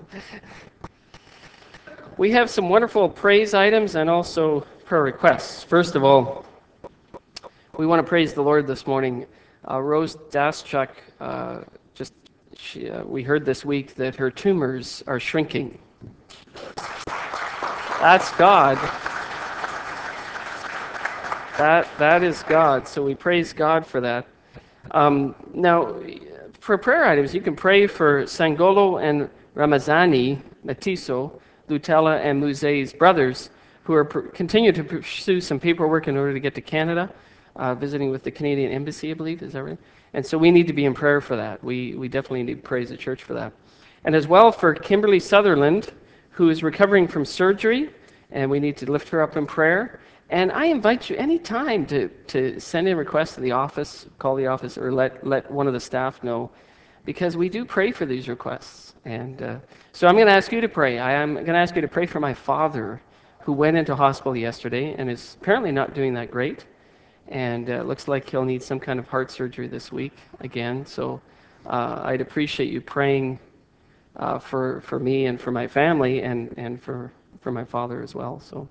We have some wonderful praise items and also prayer requests. First of all, we want to praise the Lord this morning. Rose Daschuk, just we heard this week that her tumors are shrinking. That's God. That is God. So we praise God for that. Now, for prayer items, you can pray for Sangolo and Ramazani Matiso, Lutella and Muse's brothers, who are continue to pursue some paperwork in order to get to Canada, visiting with the Canadian Embassy, I believe. Is that right? And so we need to be in prayer for that. We definitely need to praise the church for that. And as well for Kimberly Sutherland, who is recovering from surgery, and we need to lift her up in prayer. And I invite you anytime to send in requests to the office, call the office, or let one of the staff know, because we do pray for these requests. And so I'm going to ask you to pray. I am going to ask you to pray for my father, who went into hospital yesterday and is apparently not doing that great. And it looks like he'll need some kind of heart surgery this week again. So I'd appreciate you praying for me and for my family and for my father as well. So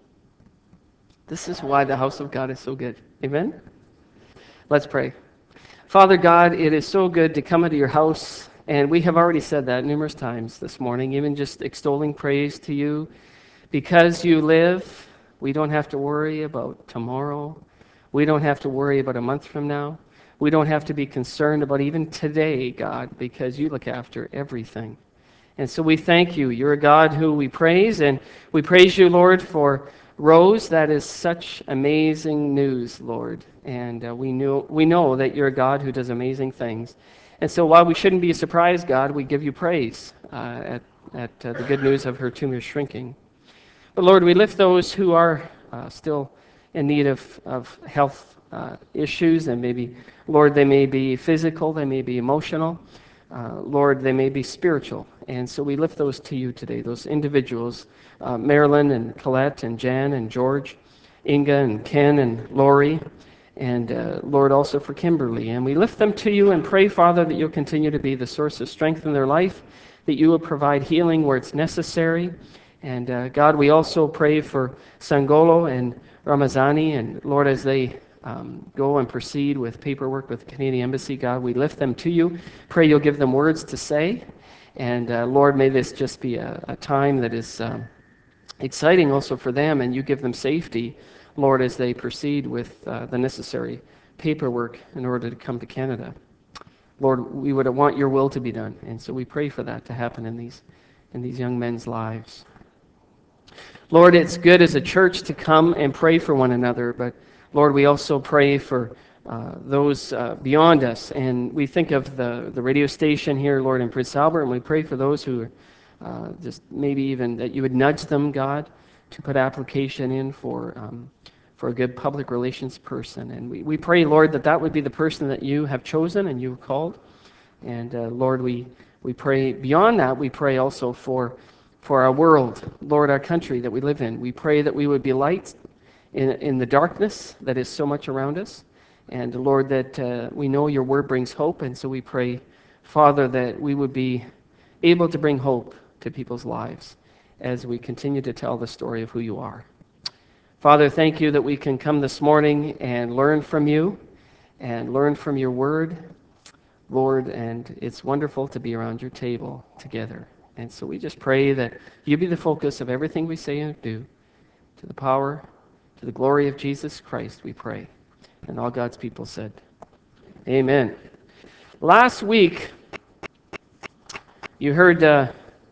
this is why the house of God is so good. Amen? Let's pray. Father God, it is so good to come into your house, and we have already said that numerous times this morning, even just extolling praise to you. Because you live, we don't have to worry about tomorrow. We don't have to worry about a month from now. We don't have to be concerned about even today, God, because you look after everything. And so we thank you. You're a God who we praise, and we praise you, Lord, for Rose. That is such amazing news, Lord. And we know that you're a God who does amazing things. And so while we shouldn't be surprised, God, we give you praise at the good news of her tumor shrinking. But Lord, we lift those who are still in need of health issues, and maybe, Lord, they may be physical, they may be emotional. Lord, they may be spiritual. And so we lift those to you today, those individuals, Marilyn and Colette and Jan and George, Inga and Ken and Lori, and Lord, also for Kimberly. And we lift them to you and pray, Father, that you'll continue to be the source of strength in their life, that you will provide healing where it's necessary. And God, we also pray for Sangolo and Ramazani, and Lord, as they go and proceed with paperwork with the Canadian Embassy, God, we lift them to you. Pray you'll give them words to say. And Lord, may this just be a time that is exciting also for them, and you give them safety, Lord, as they proceed with the necessary paperwork in order to come to Canada. Lord, we would want your will to be done, and so we pray for that to happen in these young men's lives. Lord, it's good as a church to come and pray for one another, but Lord, we also pray for those beyond us. And we think of the radio station here, Lord, in Prince Albert, and we pray for those who just maybe even that you would nudge them, God, to put application in for a good public relations person. And we pray, Lord, that would be the person that you have chosen and you have called. And Lord, we pray beyond that. We pray also for our world, Lord, our country that we live in. We pray that we would be light in the darkness that is so much around us. And Lord, that we know your word brings hope. And so we pray, Father, that we would be able to bring hope to people's lives as we continue to tell the story of who you are. Father, thank you that we can come this morning and learn from you and learn from your word, Lord, and it's wonderful to be around your table together. And so we just pray that you be the focus of everything we say and do, to the power, to the glory of Jesus Christ, we pray. And all God's people said, amen. Last week, you heard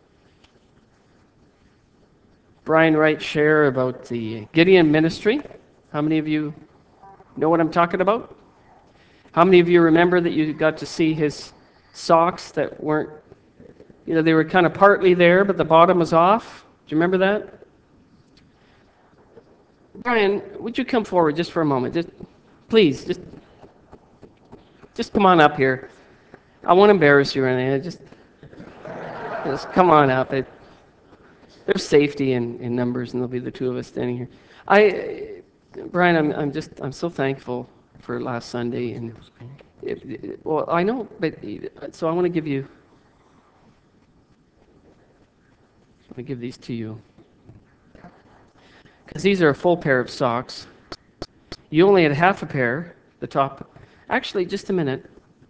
Brian Wright share about the Gideon ministry. How many of you know what I'm talking about? How many of you remember that you got to see his socks that weren't, they were kind of partly there, but the bottom was off? Do you remember that? Brian, would you come forward just for a moment? Please, just come on up here. I won't embarrass you or anything. Just come on up. There's safety in numbers, and there'll be the two of us standing here. Brian, I'm so thankful for last Sunday, and well, I know, but so I want to give you. Let me give these to you. Because these are a full pair of socks. You only had half a pair, the top. Actually, just a minute.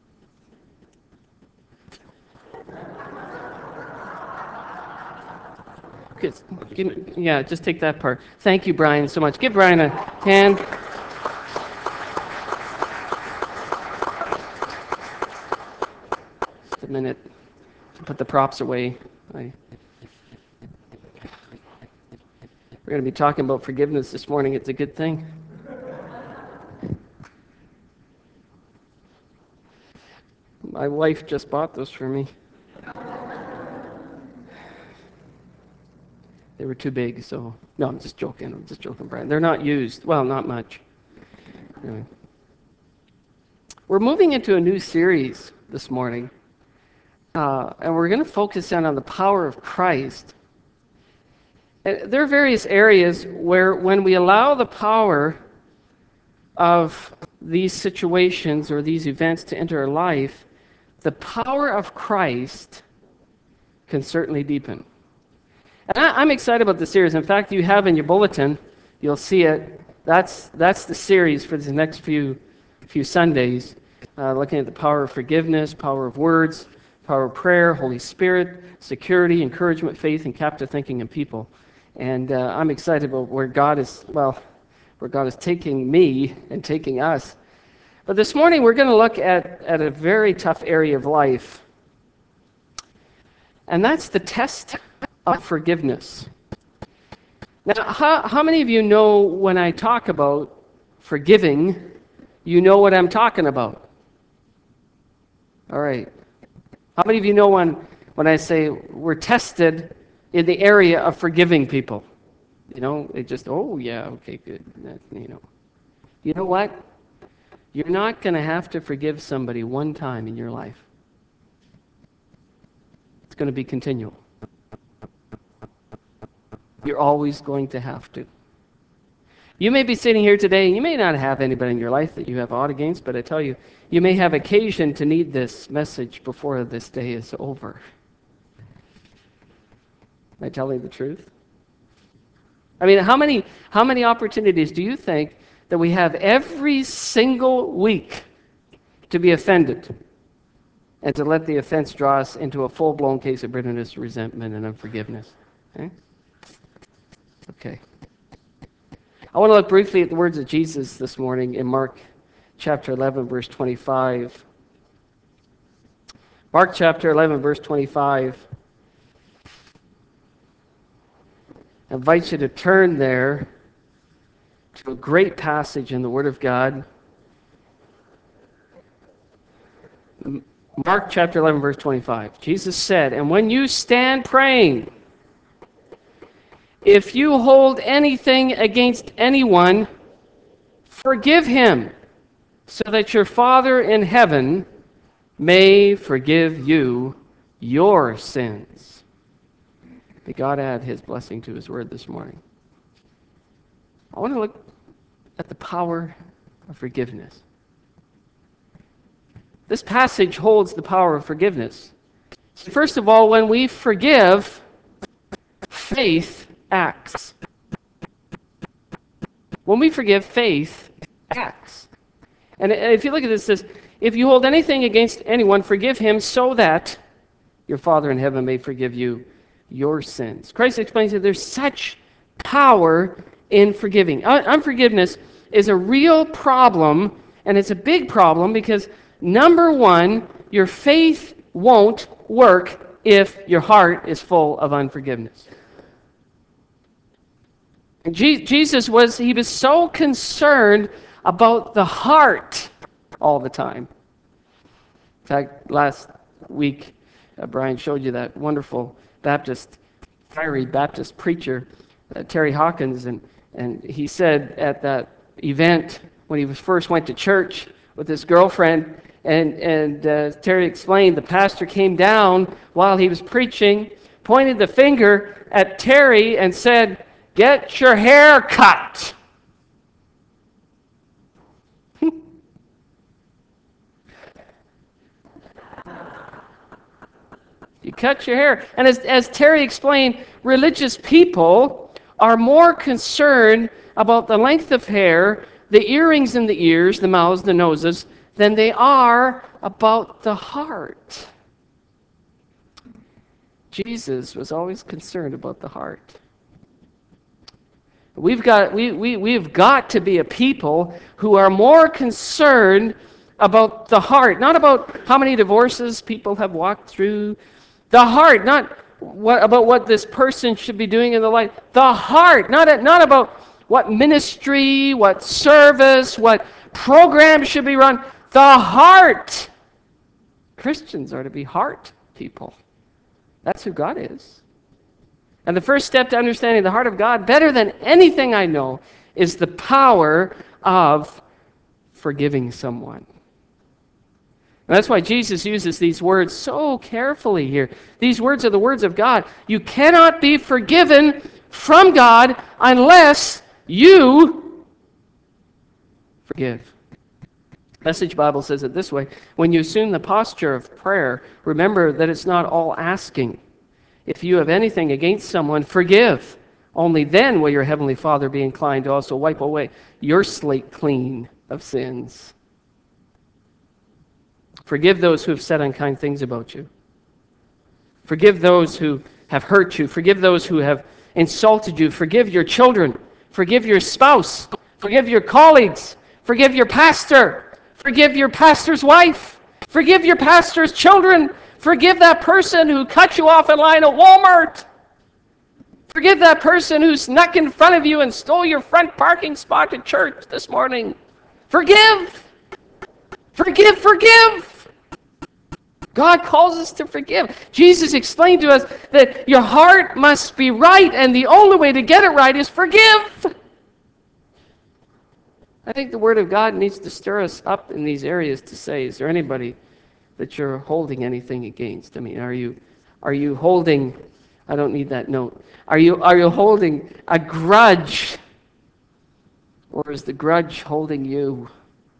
Yeah, just take that part. Thank you, Brian, so much. Give Brian a hand. Just a minute to put the props away. We're going to be talking about forgiveness this morning. It's a good thing. My wife just bought those for me. They were too big, so... No, I'm just joking, Brian. They're not used. Well, not much. Anyway. We're moving into a new series this morning, and we're going to focus on the power of Christ. There are various areas where when we allow the power of these situations or these events to enter our life, the power of Christ can certainly deepen. And I'm excited about the series. In fact, you have in your bulletin, you'll see it. That's the series for the next few Sundays, looking at the power of forgiveness, power of words, power of prayer, Holy Spirit, security, encouragement, faith, and captive thinking in people. And I'm excited about where God is taking me and taking us. But this morning we're going to look at a very tough area of life, and that's the test of forgiveness. Now, how many of you know when I talk about forgiving, you know what I'm talking about? All right. How many of you know when I say we're tested in the area of forgiving people? You know, it just, oh yeah, okay, good. You know what? You're not going to have to forgive somebody one time in your life. It's going to be continual. You're always going to have to. You may be sitting here today, and you may not have anybody in your life that you have aught against, but I tell you, you may have occasion to need this message before this day is over. Am I telling the truth? I mean, how many opportunities do you think that we have every single week to be offended and to let the offense draw us into a full-blown case of bitterness, resentment, and unforgiveness? Okay. I want to look briefly at the words of Jesus this morning in Mark chapter 11, verse 25. Mark chapter 11, verse 25. I invite you to turn there to a great passage in the Word of God. Mark chapter 11, verse 25. Jesus said, "And when you stand praying, if you hold anything against anyone, forgive him, so that your Father in heaven may forgive you your sins." May God add his blessing to his word this morning. I want to look at the power of forgiveness. This passage holds the power of forgiveness. First of all, when we forgive, faith acts. When we forgive, faith acts. And if you look at this, it says, if you hold anything against anyone, forgive him so that your Father in heaven may forgive you your sins. Christ explains that there's such power in forgiving. Unforgiveness is a real problem, and it's a big problem because, number one, your faith won't work if your heart is full of unforgiveness. And Jesus was so concerned about the heart all the time. In fact, last week, Brian showed you that wonderful fiery Baptist preacher, Terry Hawkins, and he said at that event when he first went to church with his girlfriend, and Terry explained the pastor came down while he was preaching, pointed the finger at Terry and said, "Get your hair cut." You cut your hair. And as Terry explained, religious people are more concerned about the length of hair, the earrings in the ears, the mouths, the noses, than they are about the heart. Jesus was always concerned about the heart. We've got to be a people who are more concerned about the heart, not about how many divorces people have walked through. The heart, not about what this person should be doing in the life. The heart, not about what ministry, what service, what program should be run. The heart. Christians are to be heart people. That's who God is. And the first step to understanding the heart of God, better than anything I know, is the power of forgiving someone. And that's why Jesus uses these words so carefully here. These words are the words of God. You cannot be forgiven from God unless you forgive. Message Bible says it this way: when you assume the posture of prayer, remember that it's not all asking. If you have anything against someone, forgive. Only then will your heavenly Father be inclined to also wipe away your slate clean of sins. Forgive those who have said unkind things about you. Forgive those who have hurt you. Forgive those who have insulted you. Forgive your children. Forgive your spouse. Forgive your colleagues. Forgive your pastor. Forgive your pastor's wife. Forgive your pastor's children. Forgive that person who cut you off in line at Walmart. Forgive that person who snuck in front of you and stole your front parking spot at church this morning. Forgive. Forgive, forgive. God calls us to forgive. Jesus explained to us that your heart must be right, and the only way to get it right is forgive. I think the Word of God needs to stir us up in these areas to say, is there anybody that you're holding anything against? I mean, are you holding, I don't need that note. Are you holding a grudge? Or is the grudge holding you?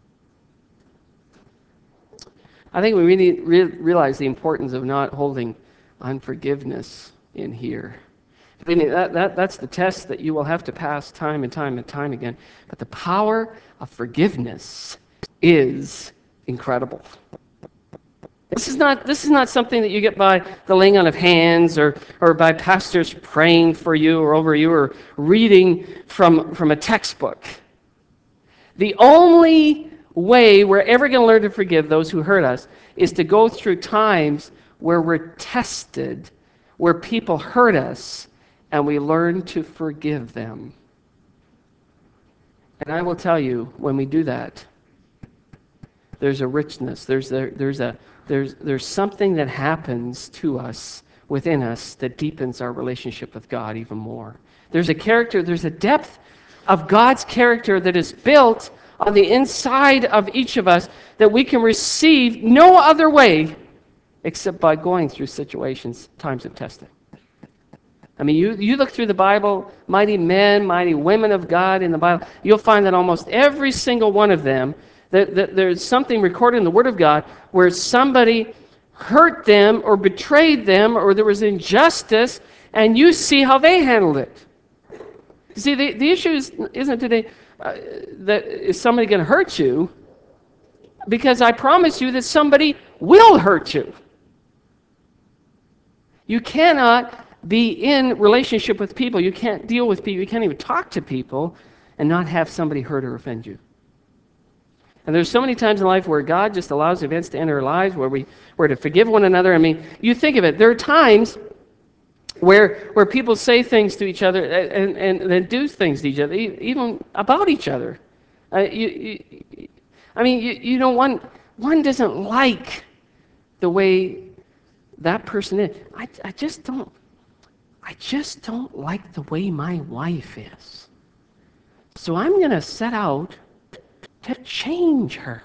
I think we really realize the importance of not holding unforgiveness in here. I mean, that's the test that you will have to pass time and time and time again. But the power of forgiveness is incredible. This is not something that you get by the laying on of hands or by pastors praying for you or over you or reading from a textbook. The only way we're ever going to learn to forgive those who hurt us is to go through times where we're tested, where people hurt us, and we learn to forgive them. And I will tell you, when we do that, there's a richness, there's something that happens to us, within us, that deepens our relationship with God even more. There's a character, there's a depth of God's character that is built on the inside of each of us that we can receive no other way except by going through situations, times of testing. I mean, you look through the Bible, mighty men, mighty women of God in the Bible, you'll find that almost every single one of them, that there's something recorded in the Word of God where somebody hurt them or betrayed them or there was injustice, and you see how they handled it. You see, the issue isn't today that is somebody going to hurt you, because I promise you that somebody will hurt you. You cannot be in relationship with people. You can't deal with people. You can't even talk to people and not have somebody hurt or offend you. And there's so many times in life where God just allows events to enter our lives where we're to forgive one another. I mean, you think of it. There are times where people say things to each other and then do things to each other, even about each other. You know, one doesn't like the way that person is. I just don't like the way my wife is. So I'm going to set out to change her.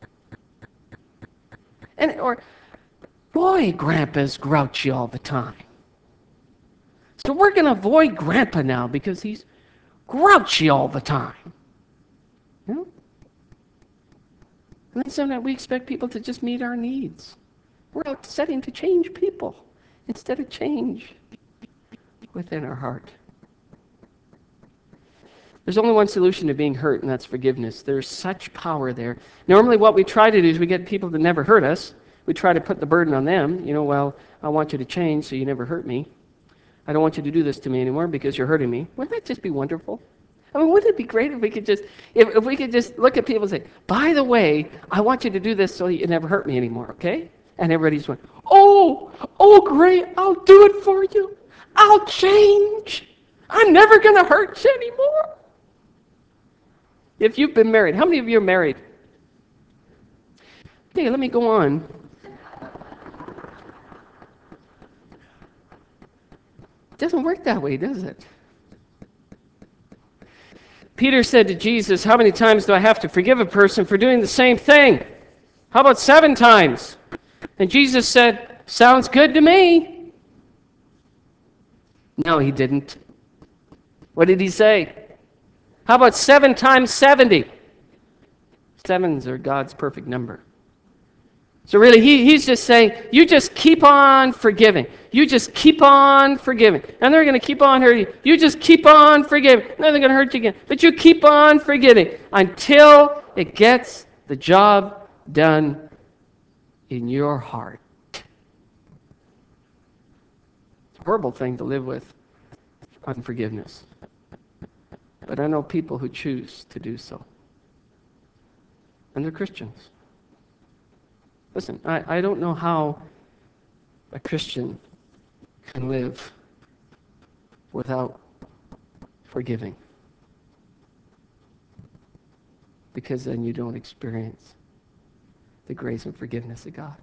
Or, boy, Grandpa's grouchy all the time. So we're going to avoid Grandpa now because he's grouchy all the time. You know? And then sometimes we expect people to just meet our needs. We're out setting to change people. instead of change within our heart. There's only one solution to being hurt, and that's forgiveness. There's such power there. Normally what we try to do is we get people to never hurt us. We try to put the burden on them. Well, I want you to change so you never hurt me. I don't want you to do this to me anymore because you're hurting me. Wouldn't that just be wonderful? I mean, wouldn't it be great if we could just look at people and say, by the way, I want you to do this so you never hurt me anymore, okay? And everybody's going, oh, great, I'll do it for you. I'll change. I'm never going to hurt you anymore. If you've been married, how many of you are married? Okay, let me go on. It doesn't work that way, does it? Peter said to Jesus, how many times do I have to forgive a person for doing the same thing? How about 7 times? And Jesus said, sounds good to me. No, he didn't. What did he say? How about 7 times 70? 7s are God's perfect number. So really, he's just saying, you just keep on forgiving. You just keep on forgiving. And they're going to keep on hurting you. You just keep on forgiving. No, they're going to hurt you again. But you keep on forgiving until it gets the job done in your heart. It's a horrible thing to live with, unforgiveness. But I know people who choose to do so. And they're Christians. Listen, I don't know how a Christian can live without forgiving. Because then you don't experience the grace and forgiveness of God.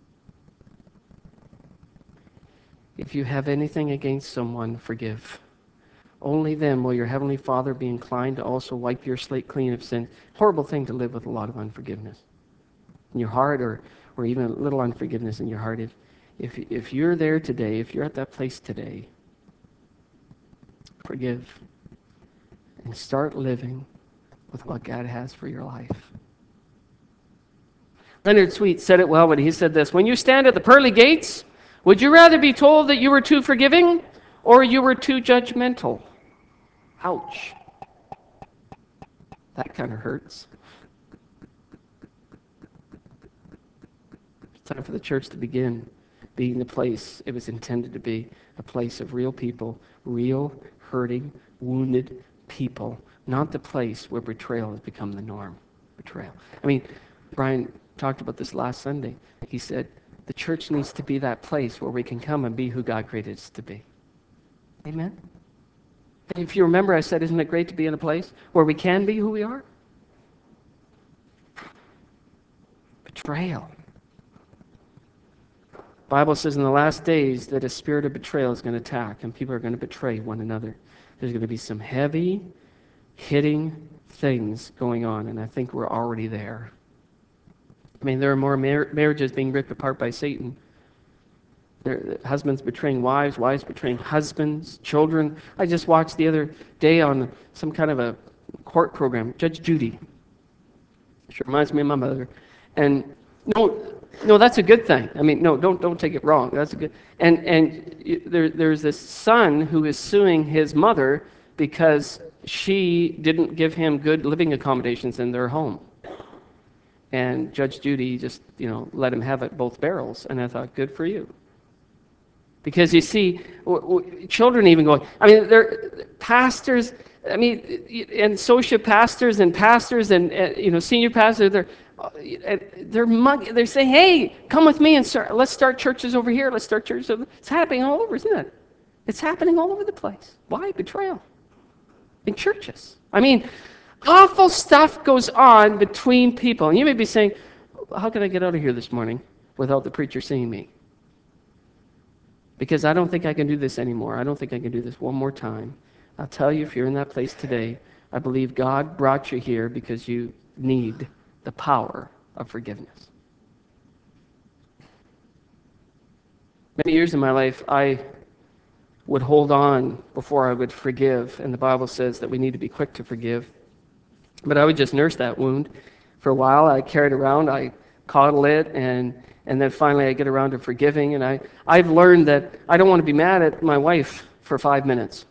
If you have anything against someone, forgive. Only then will your Heavenly Father be inclined to also wipe your slate clean of sin. Horrible thing to live with a lot of unforgiveness in your heart, or even a little unforgiveness in your heart. If you're there today, if you're at that place today, forgive and start living with what God has for your life. Leonard Sweet said it well when he said this: when you stand at the pearly gates, would you rather be told that you were too forgiving or you were too judgmental? Ouch. That kind of hurts. It's time for the church to begin being the place it was intended to be, a place of real people, real, hurting, wounded people, not the place where betrayal has become the norm. Betrayal. I mean, Brian talked about this last Sunday. He said, the church needs to be that place where we can come and be who God created us to be. Amen? And if you remember, I said, isn't it great to be in a place where we can be who we are? Betrayal. The Bible says in the last days that a spirit of betrayal is going to attack and people are going to betray one another. There's going to be some heavy, hitting things going on, and I think we're already there. I mean, there are more marriages being ripped apart by Satan. There are husbands betraying wives, wives betraying husbands, children. I just watched the other day on some kind of a court program, Judge Judy. She reminds me of my mother. And no, that's a good thing. I mean, no, don't take it wrong. That's a good. And there's this son who is suing his mother because she didn't give him good living accommodations in their home. And Judge Judy just, let him have it both barrels. And I thought, good for you. Because you see, children even going, I mean, they're pastors, I mean, and associate pastors and senior pastors, they're saying, hey, come with me and let's start churches over here. Let's start churches over there. It's happening all over, isn't it? It's happening all over the place. Why? Betrayal. In churches. I mean, awful stuff goes on between people. And you may be saying, how can I get out of here this morning without the preacher seeing me? Because I don't think I can do this anymore. I don't think I can do this one more time. I'll tell you, if you're in that place today, I believe God brought you here because you need the power of forgiveness. Many years in my life, I would hold on before I would forgive, and the Bible says that we need to be quick to forgive. But I would just nurse that wound. For a while, I carried it around, I coddled it, and And then finally I get around to forgiving, and I've learned that I don't want to be mad at my wife for 5 minutes.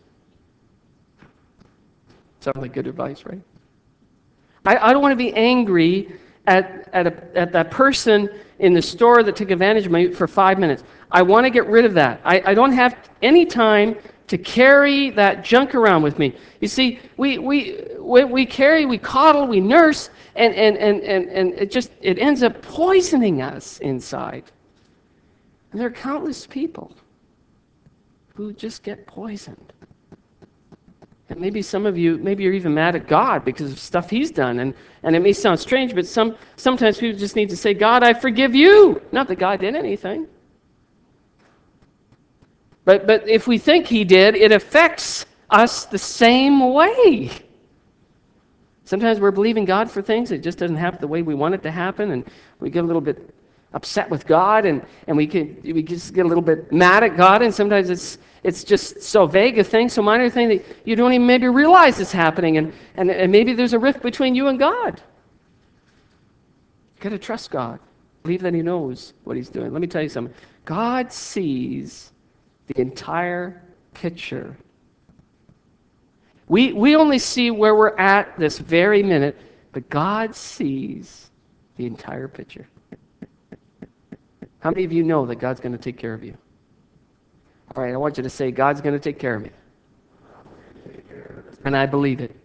Sounds like good advice, right? I don't want to be angry at that person in the store that took advantage of me for 5 minutes. I want to get rid of that. I don't have any time to carry that junk around with me. You see, we carry, we coddle, we nurse, and it ends up poisoning us inside. And there are countless people who just get poisoned. And maybe some of you, maybe you're even mad at God because of stuff He's done. And it may sound strange, but sometimes people just need to say, God, I forgive you. Not that God did anything. But if we think He did, it affects us the same way. Sometimes we're believing God for things, it just doesn't happen the way we want it to happen, and we get a little bit upset with God, and we just get a little bit mad at God, and sometimes it's just so vague a thing, so minor a thing that you don't even maybe realize it's happening, and maybe there's a rift between you and God. You've got to trust God. Believe that He knows what He's doing. Let me tell you something. God sees the entire picture. We only see where we're at this very minute, but God sees the entire picture. How many of you know that God's going to take care of you? All right, I want you to say, God's going to take care of me. And I believe it.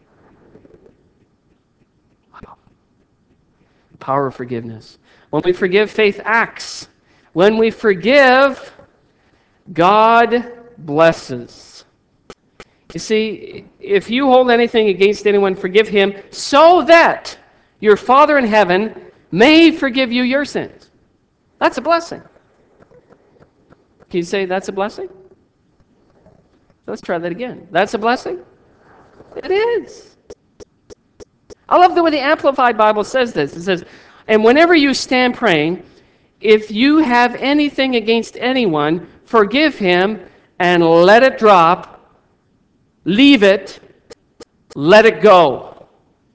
Wow. Power of forgiveness. When we forgive, faith acts. When we forgive, God blesses. You see, if you hold anything against anyone, forgive him, so that your Father in heaven may forgive you your sins. That's a blessing. Can you say that's a blessing? Let's try that again. That's a blessing? It is. I love the way the Amplified Bible says this. It says, and whenever you stand praying, if you have anything against anyone, forgive him and let it drop, leave it, let it go.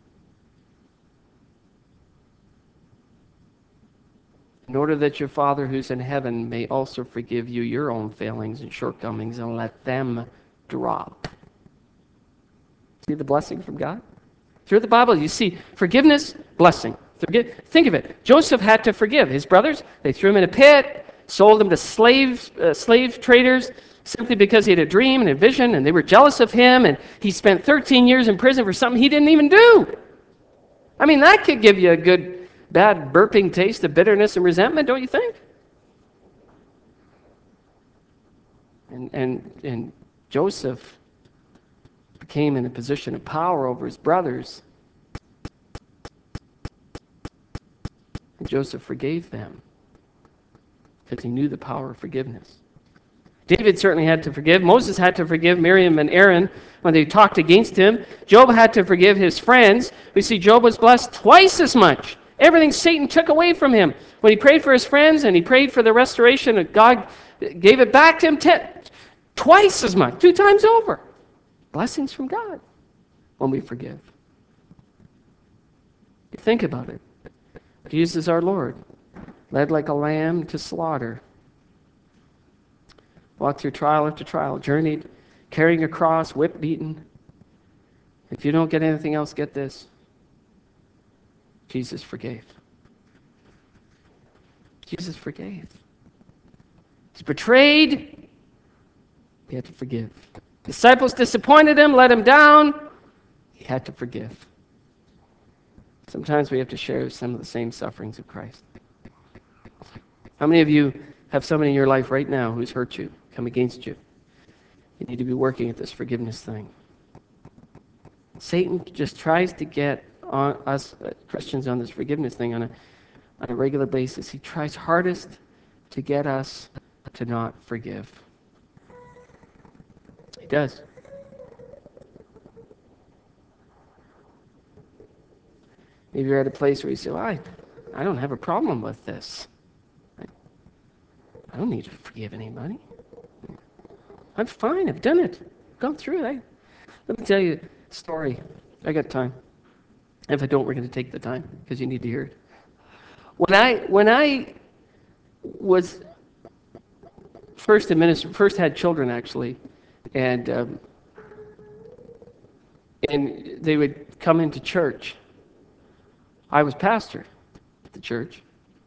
In order that your Father who's in heaven may also forgive you your own failings and shortcomings and let them drop. See the blessing from God? Through the Bible, you see forgiveness, blessing. Think of it. Joseph had to forgive his brothers. They threw him in a pit, sold him to slave traders simply because he had a dream and a vision, and they were jealous of him, and he spent 13 years in prison for something he didn't even do. I mean, that could give you a good, bad, burping taste of bitterness and resentment, don't you think? And Joseph became in a position of power over his brothers. And Joseph forgave them because he knew the power of forgiveness. David certainly had to forgive. Moses had to forgive Miriam and Aaron when they talked against him. Job had to forgive his friends. We see Job was blessed twice as much. Everything Satan took away from him. When he prayed for his friends and he prayed for the restoration, God gave it back to him twice as much, 2 times over. Blessings from God when we forgive. Think about it. Jesus our Lord, led like a lamb to slaughter, walked through trial after trial, journeyed, carrying a cross, whipped, beaten. If you don't get anything else, get this. Jesus forgave. Jesus forgave. He's betrayed. He had to forgive. Disciples disappointed him, let him down. He had to forgive. Sometimes we have to share some of the same sufferings of Christ. How many of you have somebody in your life right now who's hurt you, come against you? You need to be working at this forgiveness thing. Satan just tries to get on us Christians on this forgiveness thing on a regular basis. He tries hardest to get us to not forgive. He does. Maybe you're at a place where you say, well, I don't have a problem with this. I don't need to forgive anybody. I'm fine. I've done it. Gone through it. Let me tell you a story. I got time. If I don't, we're going to take the time because you need to hear it. When I was first had children actually, and and they would come into church. I was pastor at the church,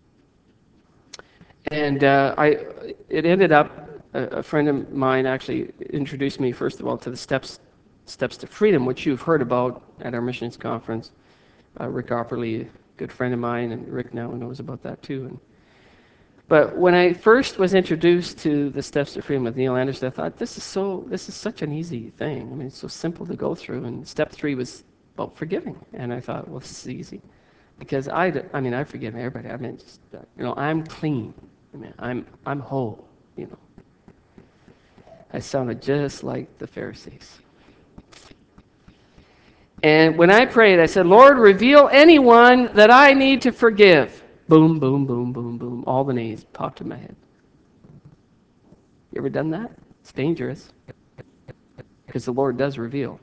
and it ended up a friend of mine actually introduced me first of all to the Steps to Freedom, which you've heard about at our missions conference. Rick Opperly, a good friend of mine, and Rick now knows about that too. But when I first was introduced to the Steps to Freedom with Neil Anderson, I thought this is such an easy thing. I mean, it's so simple to go through. And step 3 was about forgiving, and I thought, well, this is easy, because I mean, I forgive everybody. I mean, just, I'm clean. I mean, I'm whole. I sounded just like the Pharisees. And when I prayed, I said, Lord, reveal anyone that I need to forgive. Boom, boom, boom, boom, boom. All the names popped in my head. You ever done that? It's dangerous, because the Lord does reveal.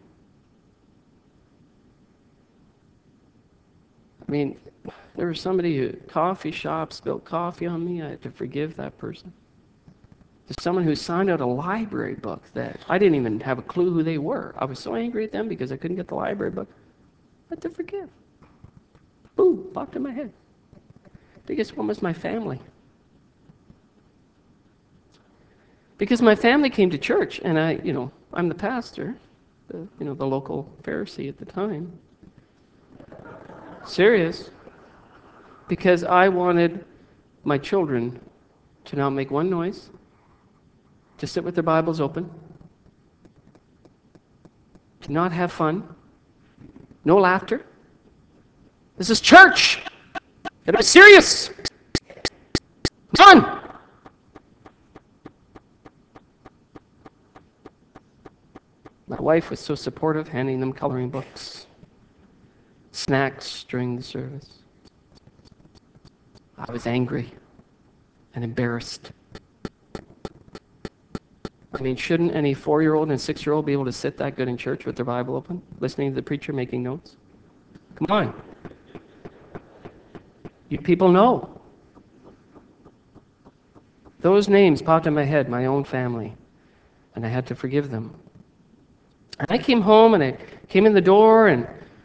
I mean, there was somebody who, coffee shop, spilled coffee on me. I had to forgive that person. There's someone who signed out a library book that I didn't even have a clue who they were. I was so angry at them because I couldn't get the library book. I had to forgive. Boom, popped in my head. Biggest one was my family. Because my family came to church, and I'm the pastor, the local Pharisee at the time. Serious. Because I wanted my children to not make one noise, to sit with their Bibles open, to not have fun, no laughter. This is church! It was serious! Come on! My wife was so supportive, handing them coloring books, snacks during the service. I was angry and embarrassed. I mean, shouldn't any 4-year-old and 6-year-old be able to sit that good in church with their Bible open, listening to the preacher, making notes? Come on. You people know. Those names popped in my head, my own family, and I had to forgive them. And I came home, and I came in the door, and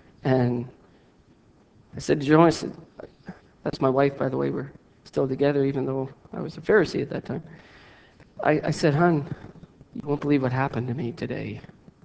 I said to Joan, I said, that's my wife, by the way, we're still together, even though I was a Pharisee at that time. I said, hon, you won't believe what happened to me today.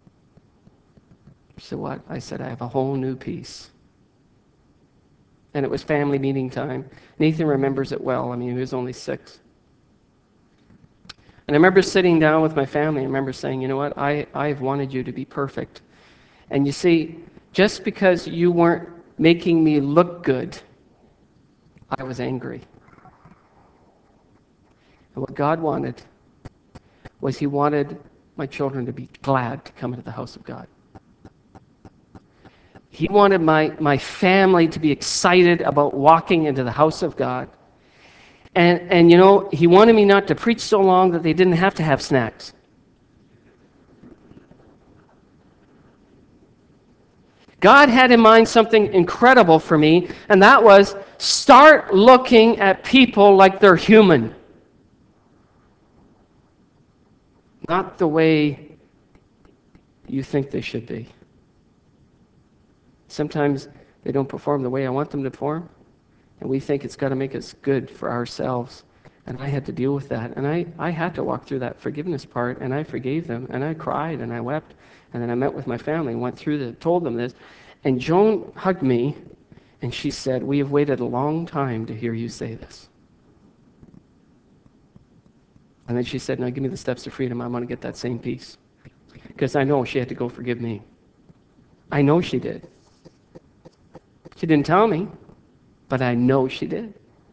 She said, what? I said, I have a whole new peace. And it was family meeting time. Nathan remembers it well. I mean, he was only 6. And I remember sitting down with my family. I remember saying, you know what? I've wanted you to be perfect. And you see, just because you weren't making me look good, I was angry. And what God wanted was He wanted my children to be glad to come into the house of God. He wanted my family to be excited about walking into the house of God. And He wanted me not to preach so long that they didn't have to have snacks. God had in mind something incredible for me, and that was start looking at people like they're human. Not the way you think they should be. Sometimes they don't perform the way I want them to perform, and we think it's got to make us good for ourselves. And I had to deal with that. And I had to walk through that forgiveness part, and I forgave them, and I cried, and I wept. And then I met with my family, went through told them this. And Joan hugged me, and she said, we have waited a long time to hear you say this. And then she said, now give me the steps to freedom. I want to get that same peace. Because I know she had to go forgive me. I know she did. She didn't tell me, but I know she did.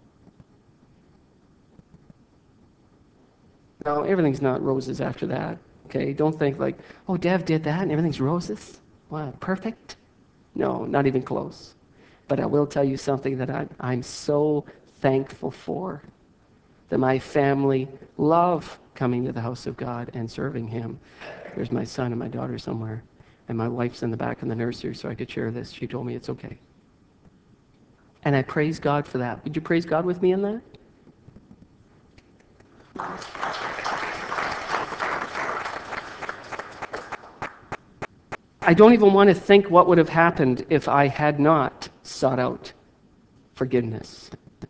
Now, everything's not roses after that, okay? Don't think like, oh, Dev did that and everything's roses. Wow, perfect. No, not even close. But I will tell you something that I'm so thankful for, that my family love coming to the house of God and serving Him. There's my son and my daughter somewhere, and my wife's in the back in the nursery so I could share this. She told me it's okay. And I praise God for that. Would you praise God with me in that? I don't even want to think what would have happened if I had not sought out forgiveness.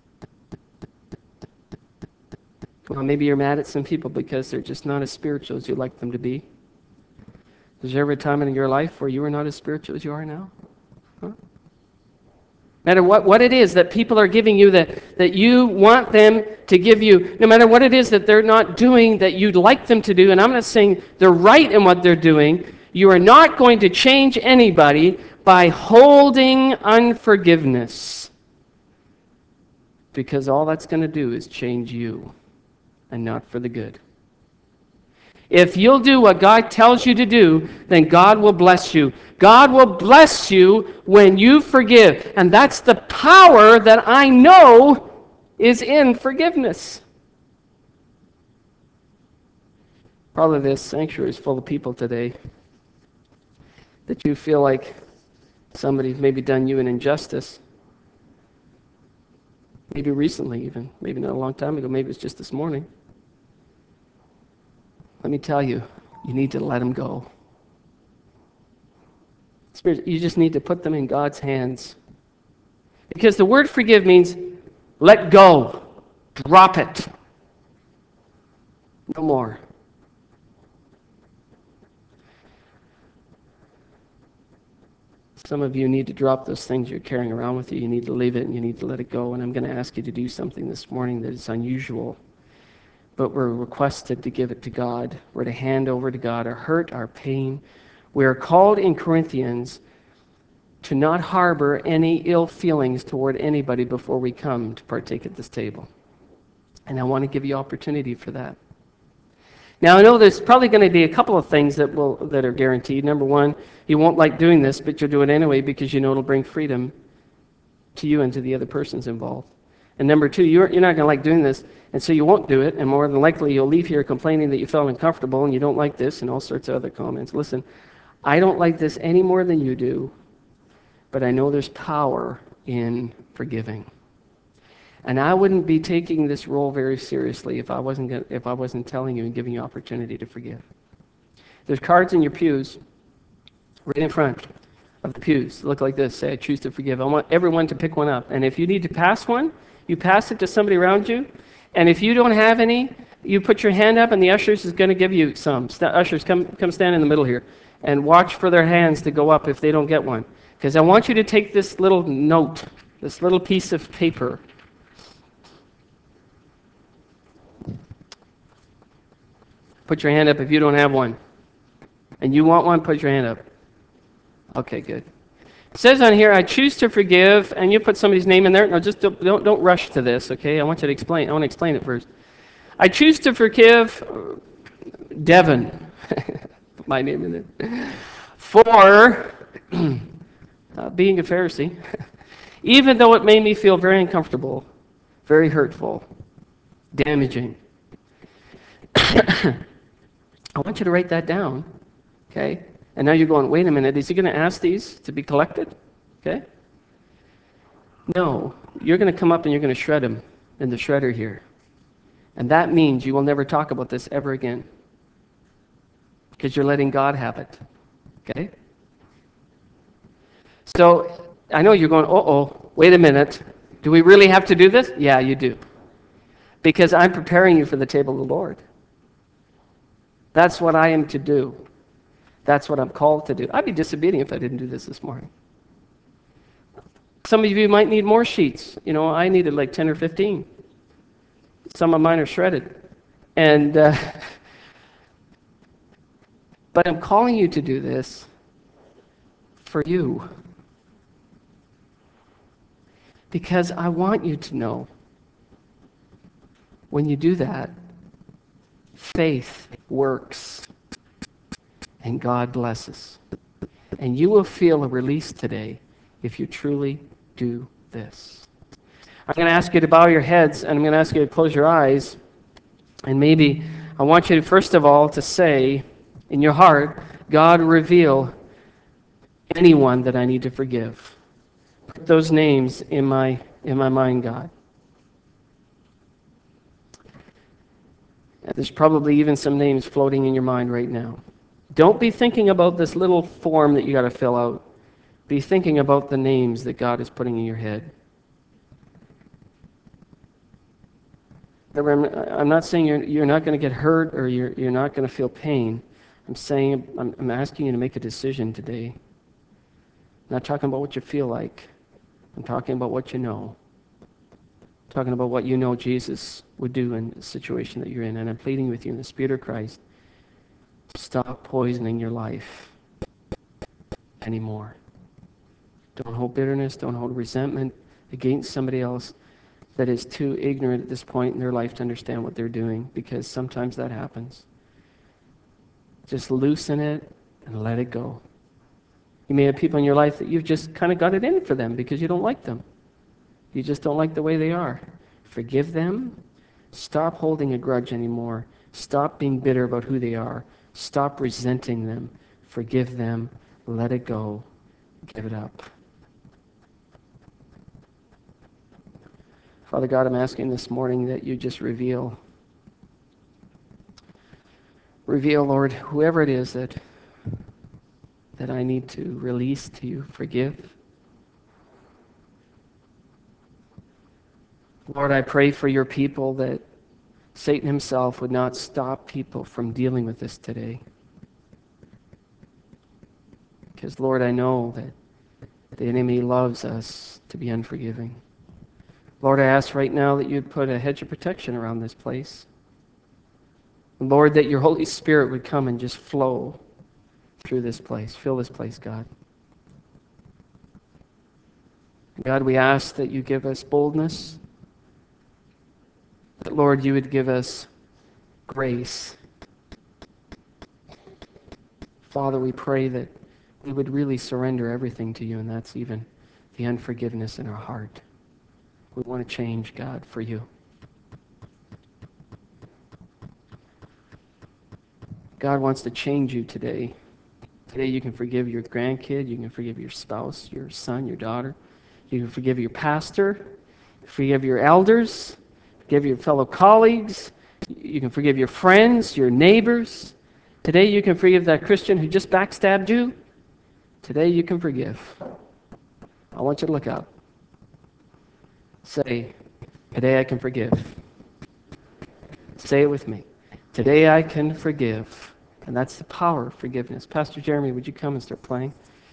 Well, maybe you're mad at some people because they're just not as spiritual as you'd like them to be. Was there ever a time in your life where you were not as spiritual as you are now? Huh? No matter what it is that people are giving you that you want them to give you, no matter what it is that they're not doing that you'd like them to do, and I'm not saying they're right in what they're doing, you are not going to change anybody by holding unforgiveness. Because all that's going to do is change you, and not for the good. If you'll do what God tells you to do, then God will bless you. God will bless you when you forgive. And that's the power that I know is in forgiveness. Probably this sanctuary is full of people today that you feel like somebody's maybe done you an injustice. Maybe recently even. Maybe not a long time ago. Maybe it's just this morning. Let me tell you, you need to let them go. Spirit, you just need to put them in God's hands. Because the word forgive means let go, drop it. No more. Some of you need to drop those things you're carrying around with you. You need to leave it and you need to let it go. And I'm going to ask you to do something this morning that is unusual. But we're requested to give it to God. We're to hand over to God our hurt, our pain. We are called in Corinthians to not harbor any ill feelings toward anybody before we come to partake at this table. And I want to give you opportunity for that. Now, I know there's probably going to be a couple of things that are guaranteed. Number one, you won't like doing this, but you'll do it anyway because you know it'll bring freedom to you and to the other persons involved. And number two, you're not going to like doing this, and so you won't do it, and more than likely you'll leave here complaining that you felt uncomfortable and you don't like this and all sorts of other comments. Listen, I don't like this any more than you do, but I know there's power in forgiving. And I wouldn't be taking this role very seriously if I wasn't telling you and giving you opportunity to forgive. There's cards in your pews, right in front of the pews. Look like this. Say, I choose to forgive. I want everyone to pick one up. And if you need to pass one, you pass it to somebody around you. And if you don't have any, you put your hand up and the ushers is going to give you some. Ushers, come stand in the middle here. And watch for their hands to go up if they don't get one. Because I want you to take this little note, this little piece of paper. Put your hand up if you don't have one. And you want one, put your hand up. Okay, good. It says on here, I choose to forgive, and you put somebody's name in there. No, just don't rush to this, okay? I want you to explain. I want to explain it first. I choose to forgive Devin. Put my name in there. For being a Pharisee, even though it made me feel very uncomfortable, very hurtful, damaging. I want you to write that down, okay? And now you're going, wait a minute, is he going to ask these to be collected? Okay? No, you're going to come up and you're going to shred them in the shredder here. And that means you will never talk about this ever again. Because you're letting God have it. Okay? So, I know you're going, wait a minute. Do we really have to do this? Yeah, you do. Because I'm preparing you for the table of the Lord. That's what I am to do. That's what I'm called to do. I'd be disobedient if I didn't do this morning. Some of you might need more sheets. You know, I needed like 10 or 15. Some of mine are shredded. And, but I'm calling you to do this for you. Because I want you to know, when you do that, faith works. And God blesses. And you will feel a release today if you truly do this. I'm going to ask you to bow your heads, and I'm going to ask you to close your eyes. And maybe I want you to, first of all, to say in your heart, God, reveal anyone that I need to forgive. Put those names in my mind, God. There's probably even some names floating in your mind right now. Don't be thinking about this little form that you got to fill out. Be thinking about the names that God is putting in your head. I'm not saying you're not going to get hurt or you're not going to feel pain. I'm asking you to make a decision today. I'm not talking about what you feel like. I'm talking about what you know. I'm talking about what you know Jesus would do in the situation that you're in. And I'm pleading with you in the Spirit of Christ, stop poisoning your life anymore. Don't hold bitterness, don't hold resentment against somebody else that is too ignorant at this point in their life to understand what they're doing, because sometimes that happens. Just loosen it and let it go. You may have people in your life that you've just kind of got it in for them because you don't like them. You just don't like the way they are. Forgive them. Stop holding a grudge anymore. Stop being bitter about who they are. Stop resenting them. Forgive them. Let it go. Give it up. Father God, I'm asking this morning that you just reveal, Lord, whoever it is that I need to release to you, forgive. Lord, I pray for your people that Satan himself would not stop people from dealing with this today. Because, Lord, I know that the enemy loves us to be unforgiving. Lord, I ask right now that you'd put a hedge of protection around this place. Lord, that your Holy Spirit would come and just flow through this place. Fill this place, God. God, we ask that you give us boldness. That, Lord, you would give us grace. Father, we pray that we would really surrender everything to you, and that's even the unforgiveness in our heart. We want to change, God, for you. God wants to change you today. Today you can forgive your grandkid, you can forgive your spouse, your son, your daughter. You can forgive your pastor, forgive your elders, forgive your fellow colleagues. You can forgive your friends, your neighbors. Today you can forgive that Christian who just backstabbed you. Today you can forgive. I want you to look up. Say, today I can forgive. Say it with me. Today I can forgive. And that's the power of forgiveness. Pastor Jeremy, would you come and start playing?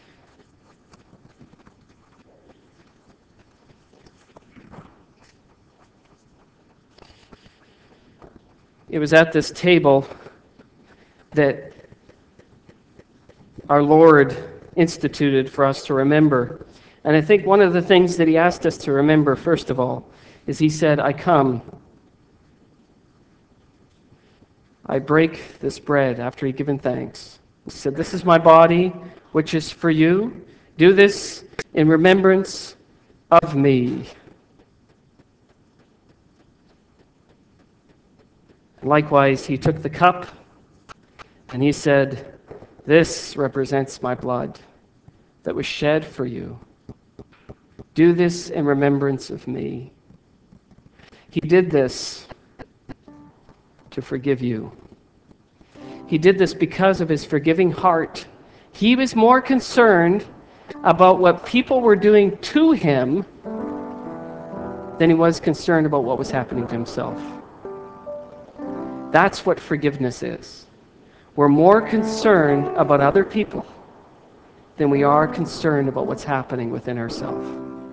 It was at this table that our Lord instituted for us to remember. And I think one of the things that he asked us to remember, first of all, is he said, I come. I break this bread after he'd given thanks. He said, this is my body, which is for you. Do this in remembrance of me. Likewise, he took the cup and he said, this represents my blood that was shed for you. Do this in remembrance of me. He did this to forgive you. He did this because of his forgiving heart. He was more concerned about what people were doing to him than he was concerned about what was happening to himself. That's what forgiveness is. We're more concerned about other people than we are concerned about what's happening within ourselves.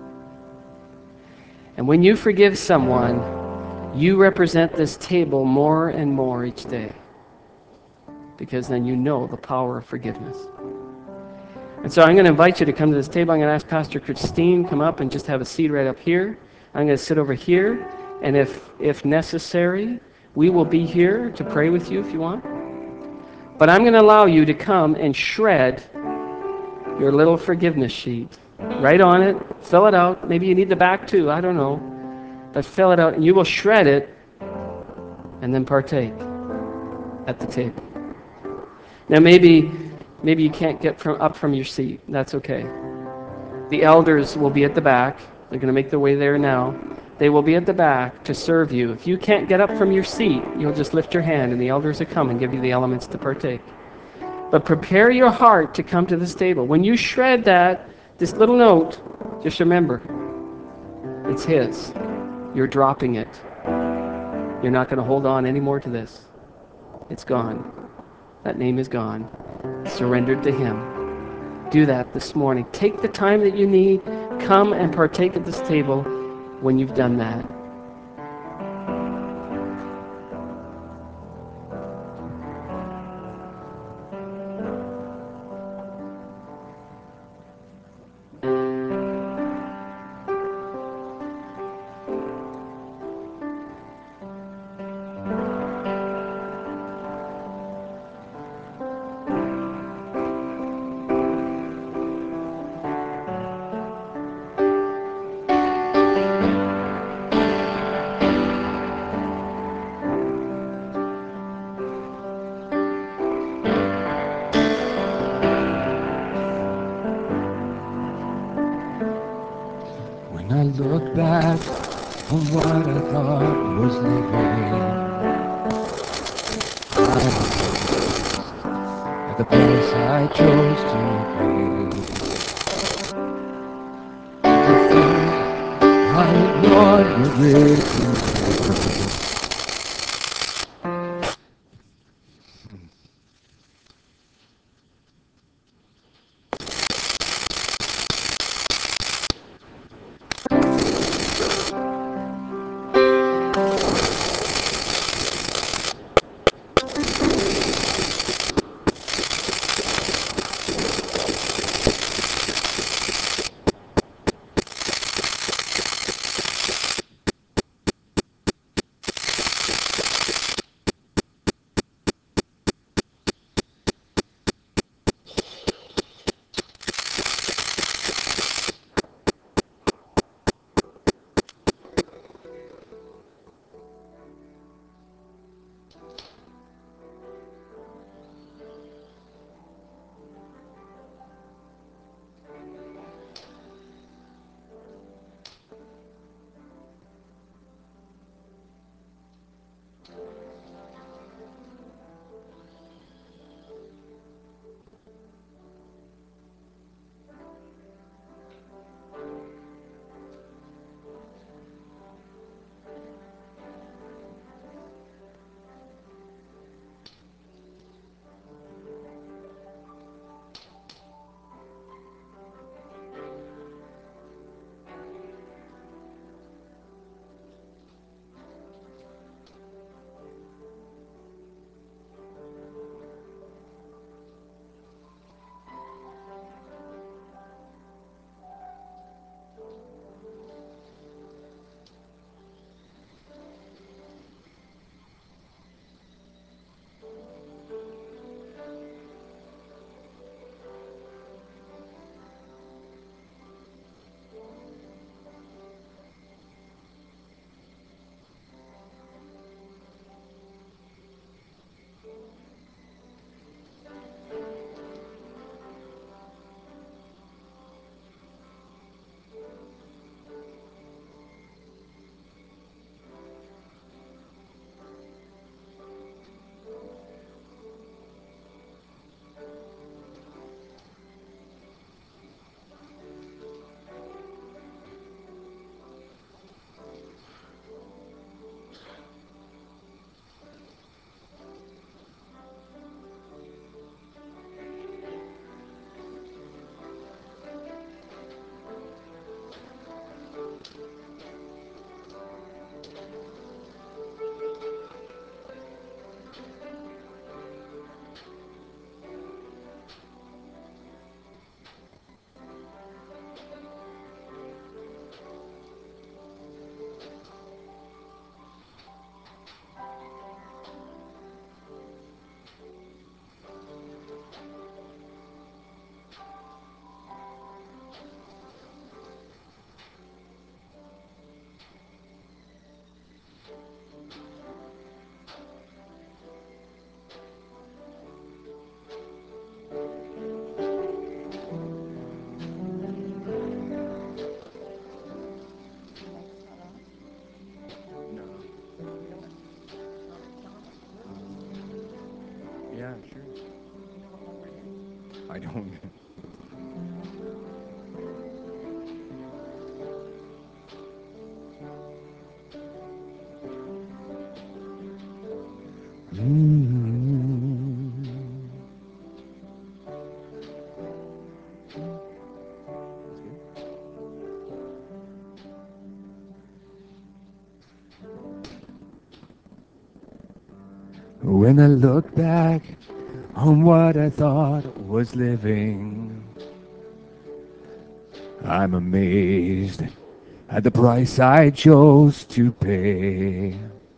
And when you forgive someone, you represent this table more and more each day, because then you know the power of forgiveness. And so I'm going to invite you to come to this table. I'm going to ask Pastor Christine come up and just have a seat right up here. I'm going to sit over here, and if necessary, we will be here to pray with you if you want. But I'm going to allow you to come and shred your little forgiveness sheet. Write on it, fill it out. Maybe you need the back too, I don't know. But fill it out, and you will shred it and then partake at the table. Now maybe you can't get up from your seat. That's okay. The elders will be at the back. They're going to make their way there now. They will be at the back to serve you. If you can't get up from your seat, you'll just lift your hand and the elders will come and give you the elements to partake. But prepare your heart to come to this table. When you shred this little note, just remember, it's His. You're dropping it. You're not going to hold on anymore to this. It's gone. That name is gone. Surrendered to Him. Do that this morning. Take the time that you need. Come and partake at this table when you've done that. When I look back on what I thought was living, at the price I chose to pay, I ignored your written. I don't. When I look back on what I thought was living, I'm amazed at the price I chose to pay.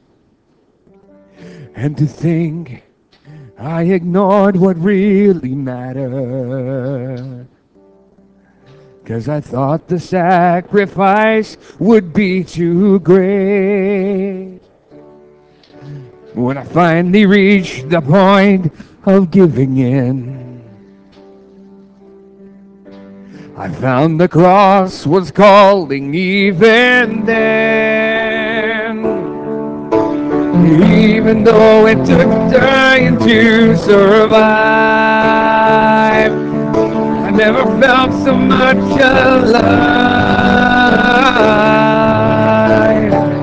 And to think I ignored what really mattered, 'cause I thought the sacrifice would be too great. When I finally reached the point of giving in, I found the cross was calling even then. Even though it took dying to survive, I never felt so much alive.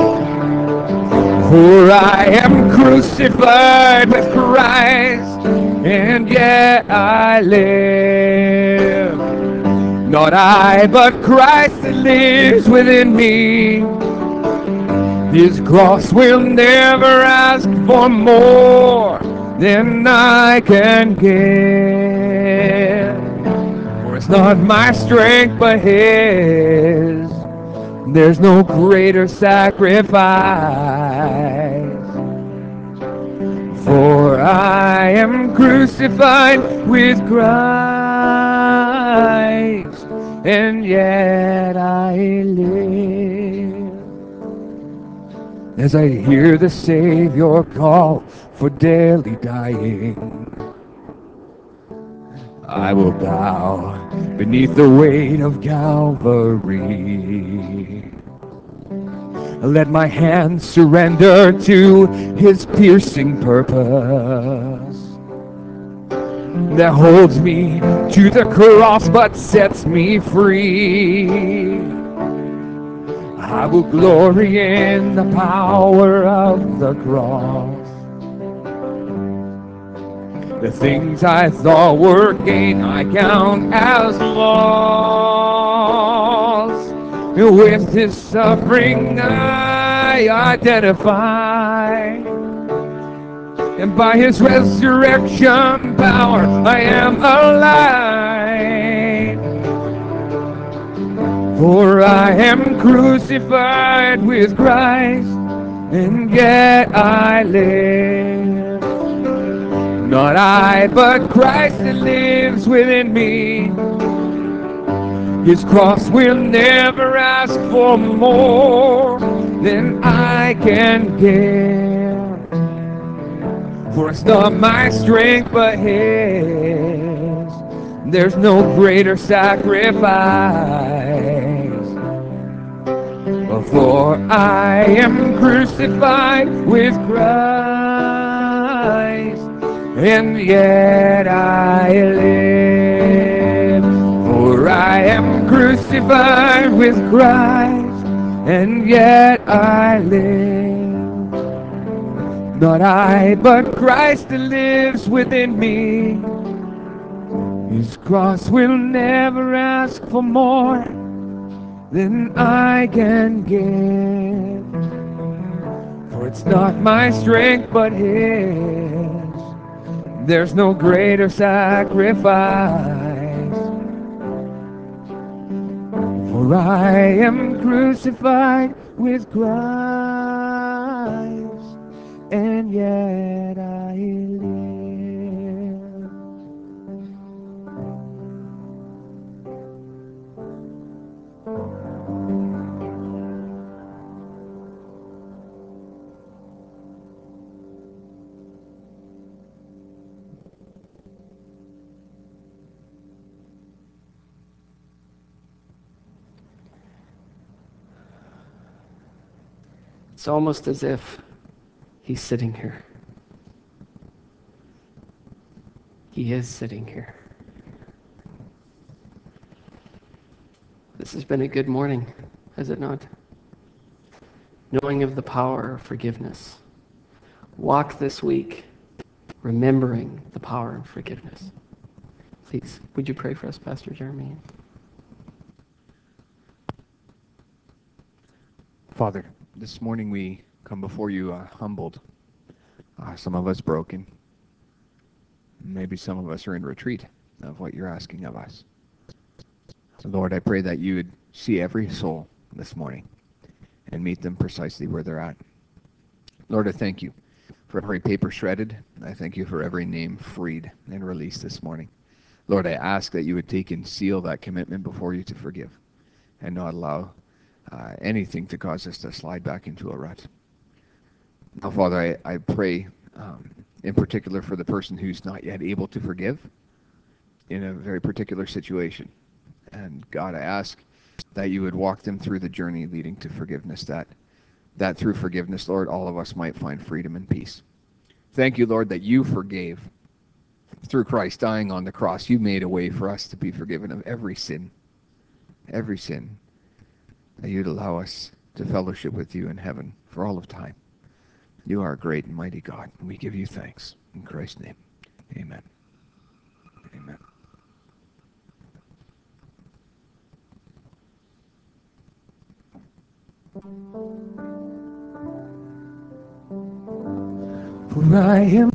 For I am crucified with Christ, and yet I live. Not I, but Christ that lives within me. His cross will never ask for more than I can give. For it's not my strength, but His. There's no greater sacrifice. For I am crucified with Christ, and yet I live. As I hear the Savior call for daily dying, I will bow beneath the weight of Calvary. Let my hands surrender to His piercing purpose that holds me to the cross but sets me free. I will glory in the power of the cross. The things I thought were gain I count as loss. With His suffering I identify, and by His resurrection power I am alive. For I am crucified with Christ, and yet I live. Not I, but Christ that lives within me. His cross will never ask for more than I can give. For it's not my strength, but His. There's no greater sacrifice. For I am crucified with Christ, and yet I live. For I am crucified with Christ, and yet I live. Not I, but Christ that lives within me. His cross will never ask for more than I can give. For it's not my strength, but His. There's no greater sacrifice. For I am crucified with Christ, and yet I live. It's almost as if He's sitting here. He is sitting here. This has been a good morning, has it not? Knowing of the power of forgiveness. Walk this week remembering the power of forgiveness. Please, would you pray for us, Pastor Jeremy? Father, this morning we come before you humbled. Some of us broken. Maybe some of us are in retreat of what you're asking of us. So Lord, I pray that you would see every soul this morning and meet them precisely where they're at. Lord, I thank you for every paper shredded. I thank you for every name freed and released this morning. Lord, I ask that you would take and seal that commitment before you to forgive and not allow anything to cause us to slide back into a rut. Now, Father, I pray in particular for the person who's not yet able to forgive in a very particular situation. And God, I ask that you would walk them through the journey leading to forgiveness, that through forgiveness, Lord, all of us might find freedom and peace. Thank you, Lord, that you forgave through Christ dying on the cross. You made a way for us to be forgiven of every sin, that you'd allow us to fellowship with you in heaven for all of time. You are a great and mighty God, and we give you thanks. In Christ's name, amen. Amen. For I am